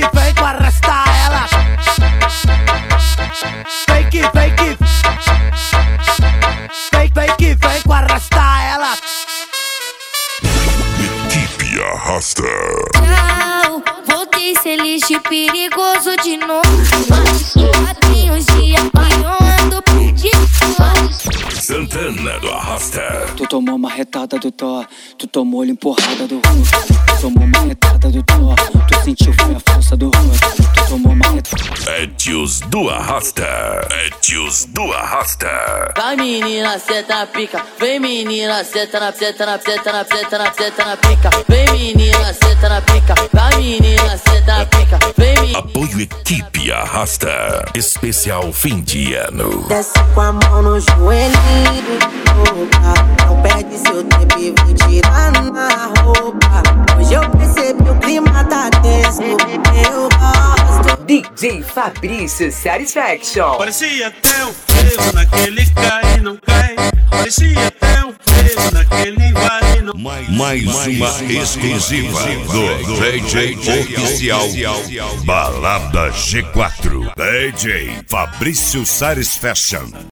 vem com arrastar ela. Vem que vem com arrastar ela. Equipe Arrasta. Tchau, voltei ser lixo perigoso de novo. Já tem uns dias que eu ando perdido. Santana do Arrasta. Tu tomou uma retada do Thor, tu tomou-lhe empurrada do Hulk. Tu tomou uma retada do Thor, tu sentiu foi a força do Hulk. Tu tomou uma retada. É tios do Arrasta. É tios do Arrasta. Vai menina, senta na pica. Vem menina, senta na pica. Vem menina, senta na pica. Vai menina, senta na pica. Vem menina. Apoio Equipe Arrasta. Especial fim de ano. Desce com a mão no joelhinho. Não perde seu tempo e vem tirar na roupa. Hoje eu percebi o clima tá tenso. Eu gosto. DJ Fabrício Satisfaction. Parecia até um frevo naquele cai e não cai. Parecia até um frevo naquele vai e não. Mais uma exclusiva do DJ Oficial Balada G4. DJ Fabrício Satisfaction.